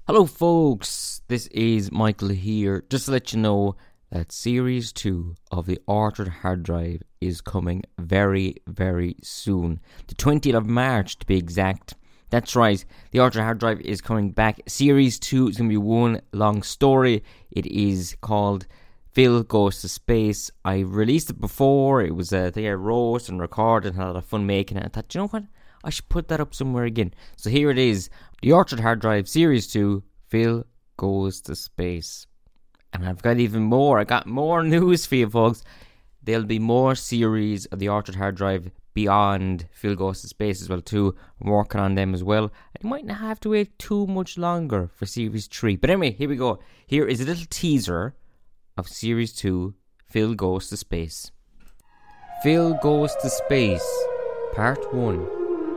Hello folks, this is Michael here. Just to let you know that Series 2 of the Altered Hard Drive is coming very, very soon. The 20th of March to be exact. That's right, the Altered Hard Drive is coming back. Series 2 is going to be one long story. It is called Phil Goes to Space. I released it before. It was a thing I wrote and recorded and had a lot of fun making it. I thought, you know what? I should put that up somewhere again. So here it is. The Altered Hard Drive Series 2, Phil Goes to Space. And I've got even more. I got more news for you folks. There'll be more series of the Altered Hard Drive beyond Phil Goes to Space as well too. I'm working on them as well. I might not have to wait too much longer for Series 3. But anyway, here we go. Here is a little teaser of Series 2, Phil Goes to Space. Phil Goes to Space, Part 1.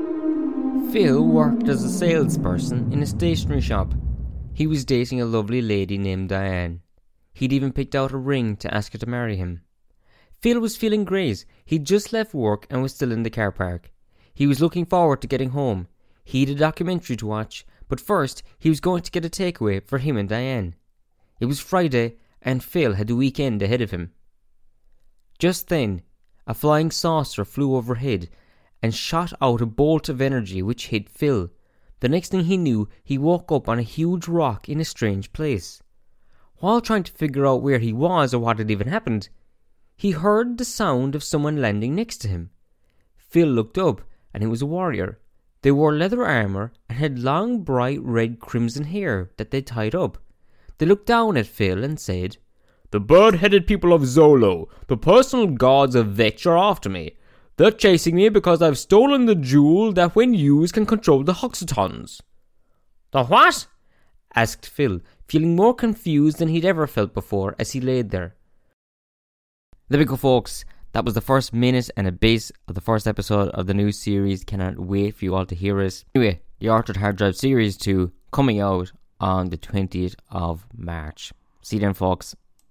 Phil worked as a salesperson in a stationery shop. He was dating a lovely lady named Diane. He'd even picked out a ring to ask her to marry him. Phil was feeling great. He'd just left work and was still in the car park. He was looking forward to getting home. He had a documentary to watch, but first he was going to get a takeaway for him and Diane. It was Friday and Phil had the weekend ahead of him. Just then, a flying saucer flew overhead and shot out a bolt of energy which hit Phil. The next thing he knew, he woke up on a huge rock in a strange place. While trying to figure out where he was or what had even happened, he heard the sound of someone landing next to him. Phil looked up, and it was a warrior. They wore leather armour and had long, bright red crimson hair that they tied up. They looked down at Phil and said, "The bird-headed people of Zolo, the personal gods of Vetch, are after me. They're chasing me because I've stolen the jewel that when used can control the Hoxitons." "The what?" asked Phil, feeling more confused than he'd ever felt before as he laid there. There we go folks, that was the first minute and a bit of the first episode of the new series. Cannot wait for you all to hear it. Anyway, the Altered Hard Drive Series 2 coming out on the 20th of March. See you then folks.